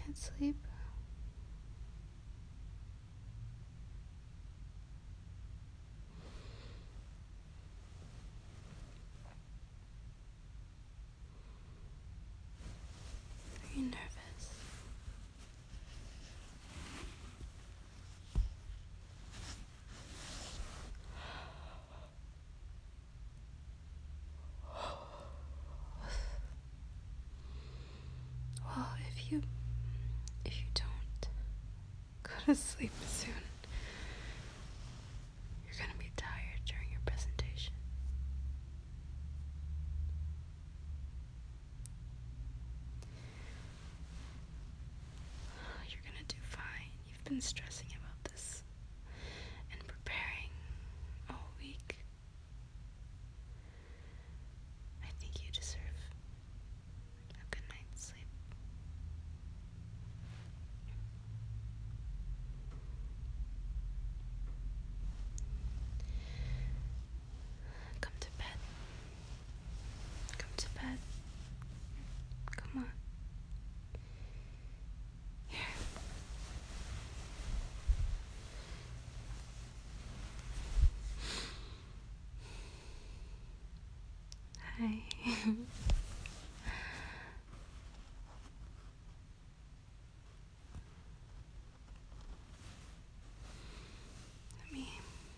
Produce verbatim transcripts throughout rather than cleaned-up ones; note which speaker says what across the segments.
Speaker 1: can't sleep? Are you nervous? Well, if you if you don't go to sleep soon, you're gonna be tired during your presentation. You're gonna do fine. You've been stressing about this and preparing all week. I think you deserve a good night's sleep. Come to bed. Come to bed. Come on. Here. Hi. Let me.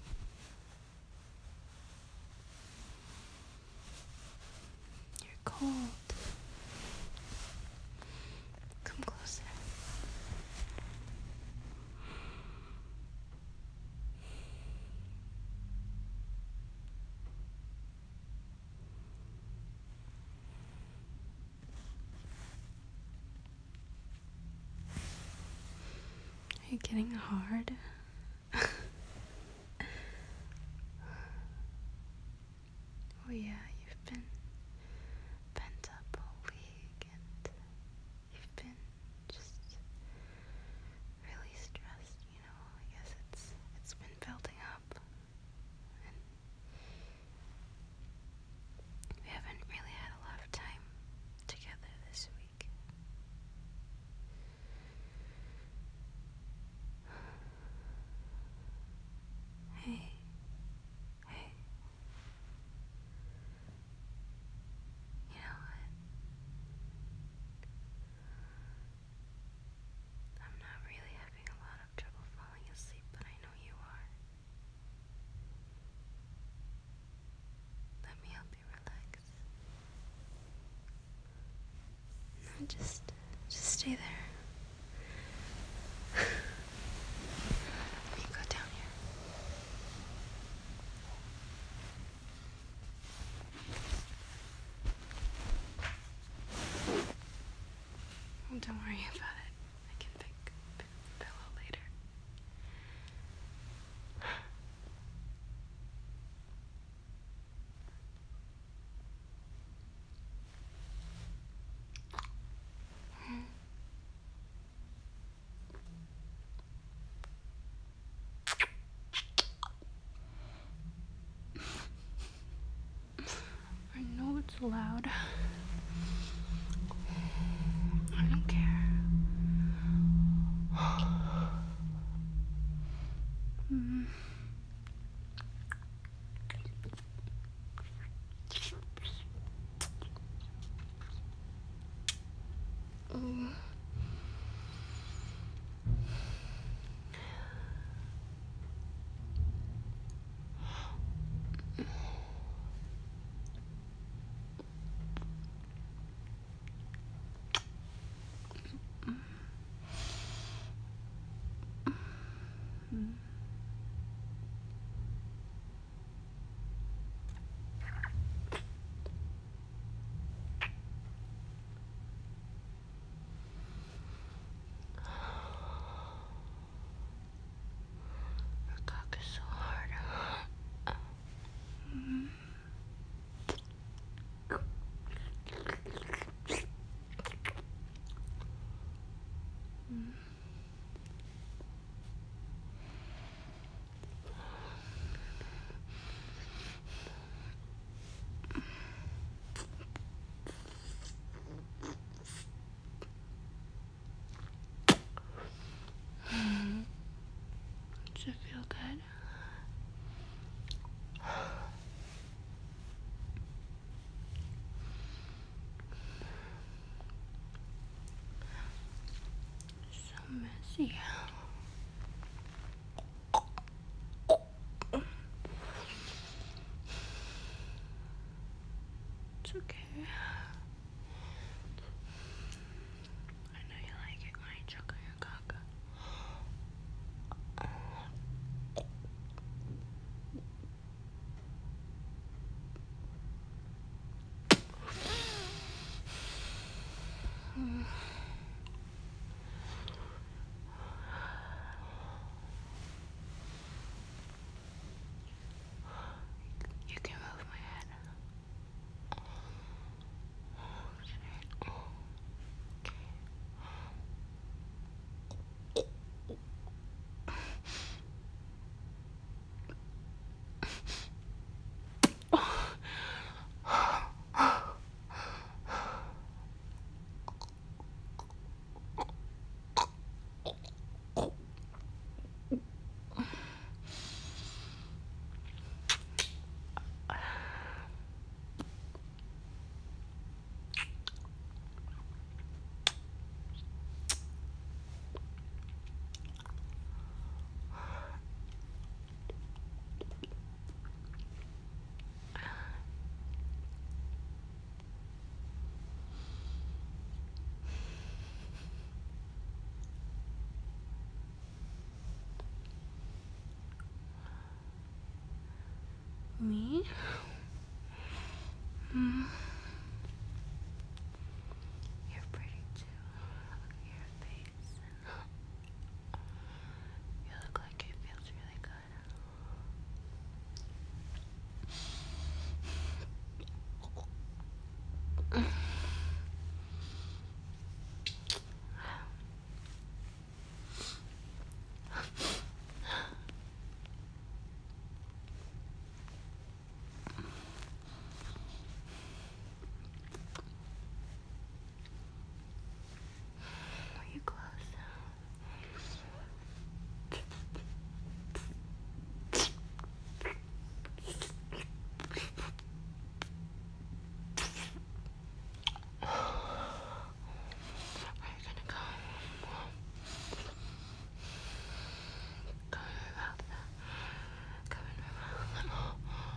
Speaker 1: You're cold. Come closer. Are you getting hard? Oh yeah, you've been pent up all week and you've been just really stressed, you know. I guess it's it's been building up and we haven't really had a lot of time together this week. Hey, hey, you know what? I'm not really having a lot of trouble falling asleep, but I know you are. Let me help you relax. No, just, just stay there. Let me go down here. Oh, don't worry about it. I can pick, pick the pillow later. I know it's loud. I don't care. Mm. Mm. Mm. see. It's okay. I know you like it when I choke on your caca. You can move my head. Me? Mm. You're pretty too. Look at your face. You look like it feels really good. Are you close? Are you gonna go? Go in my mouth. Go in my mouth.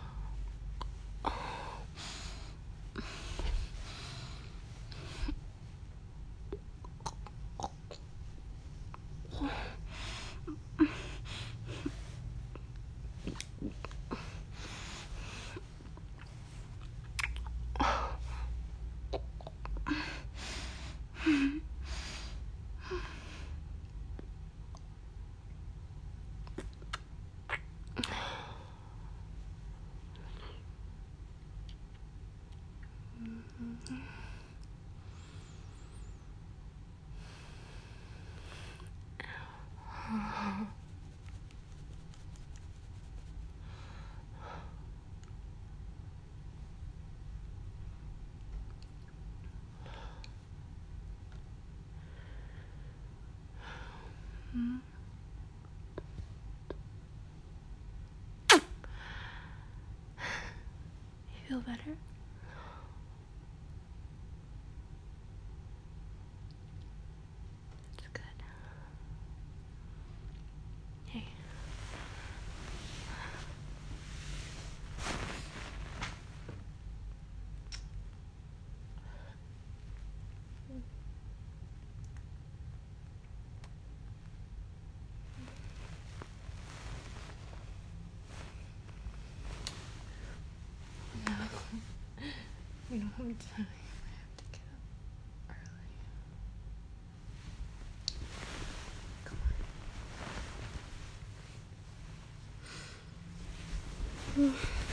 Speaker 1: Mm. You feel better? That's good. Hey. No. We don't have time. I have to get up early. Come on.